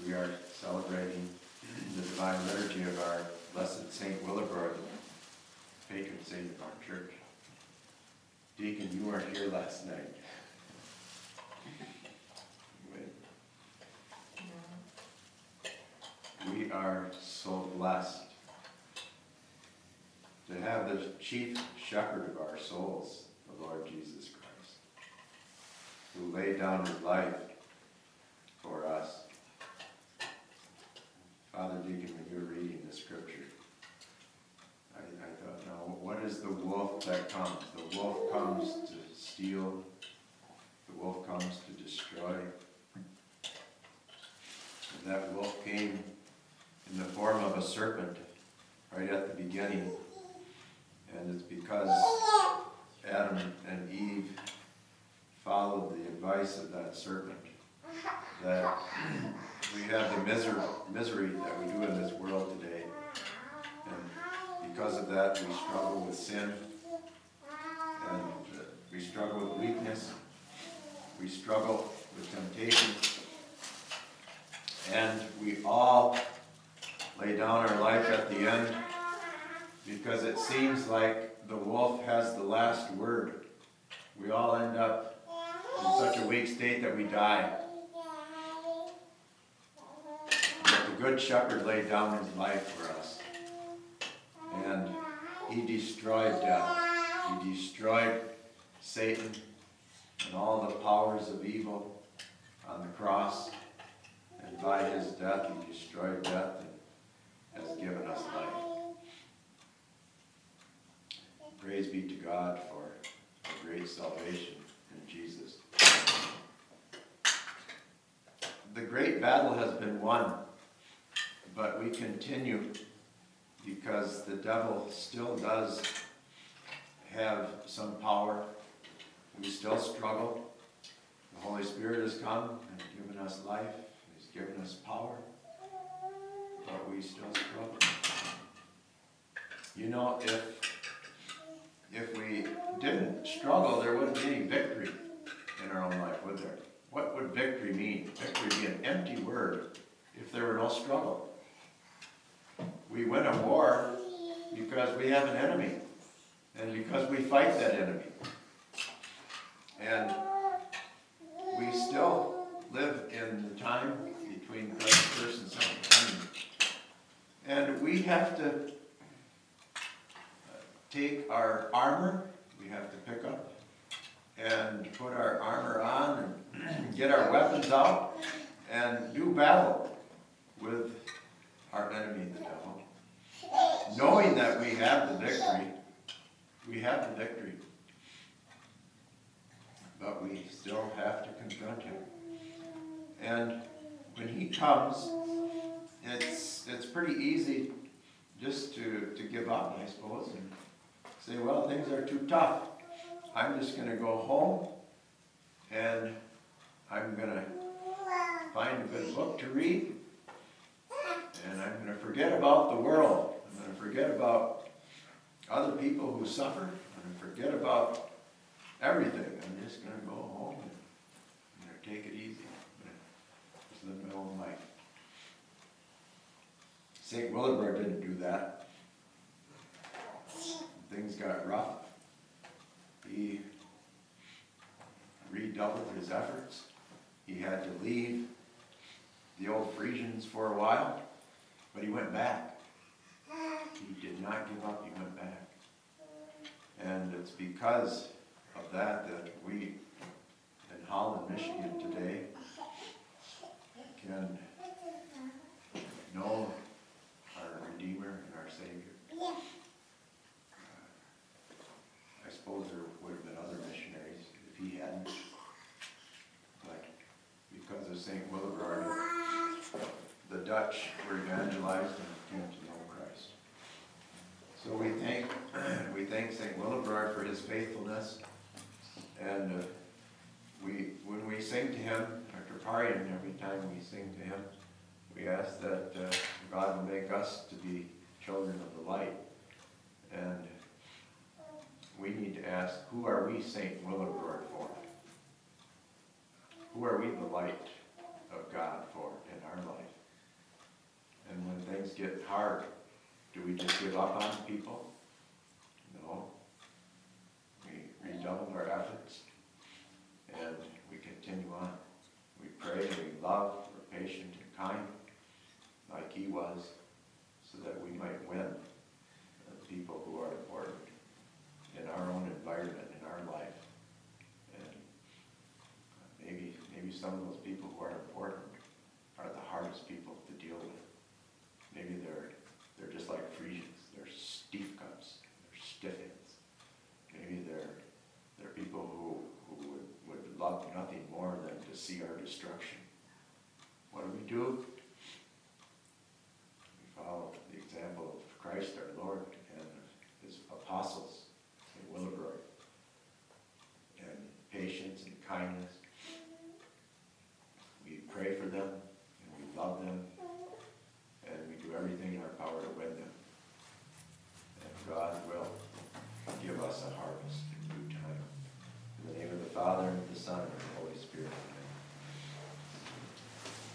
we are celebrating the Divine Liturgy of our Blessed Saint Willibrord, patron saint of our church. Deacon, you weren't here last night. We are so blessed to have the chief shepherd of our souls, the Lord Jesus Christ, who laid down his life for us. Father Deacon, when you were reading the scripture, I thought, now, what is the wolf that comes? The wolf comes to steal. The wolf comes to destroy. And that wolf came in the form of a serpent right at the beginning. And it's because Adam and Eve followed the advice of that serpent that we have the misery that we do in this world today. And because of that, we struggle with sin, and we struggle with weakness, we struggle with temptation, and we all lay down our life at the end because it seems like the wolf has the last word. We all end up in such a weak state that we die. But the Good Shepherd laid down his life for us. And he destroyed death. He destroyed Satan and all the powers of evil on the cross. And by his death, he destroyed death and has given us life. Praise be to God for a great salvation in Jesus. The great battle has been won, but we continue because the devil still does have some power. We still struggle. The Holy Spirit has come and given us life. He's given us power, but we still struggle. You know, if we didn't struggle, there wouldn't be any victory in our own life, would there? What would victory mean? Victory would be an empty word if there were no struggle. We win a war because we have an enemy, and because we fight that enemy. And we still live in the time between Christ's first and second coming. And we have to take our armor, we have to pick up and put our armor on and get our weapons out and do battle with our enemy, the devil. Knowing that we have the victory, but we still have to confront him. And when he comes, it's pretty easy just to give up, I suppose, and say, well, things are too tough. I'm just going to go home and I'm going to find a good book to read, and I'm going to forget about the world. I'm going to forget about other people who suffer. I'm going to forget about everything. I'm just going to go home and I'm going to take it easy. I'm going to just live my own life. St. Willibrord didn't do that. Things got rough. He redoubled his efforts. He had to leave the old Frisians for a while, but he went back. He did not give up, he went back. And it's because of that we in Holland, Michigan today can know our Redeemer and our Savior. I suppose there would have been other missionaries if he hadn't. But because of St. Willibrord, the Dutch were evangelized and came to know Christ. So we thank St. Willibrord for his faithfulness. And when we sing to him, our Troparion, every time we sing to him, we ask that God will make us to be children of the light. And we need to ask, who are we St. Willibrord for? Who are we the light of God for in our life? things get hard, do we just give up on people? No. We redouble our efforts and we continue on. We pray and we love, we're patient and kind, like he was, so that we might win the people who are important in our own environment, in our life. And maybe some of those people who are important are the hardest people to deal with. Maybe they're just like Frisians, they're stiff-cups, they're stiff-heads. Maybe they're people who would love nothing more than to see our destruction. What do? We follow the example of Christ our Lord and his apostles in Willowbrook, and patience and kindness. We pray for them.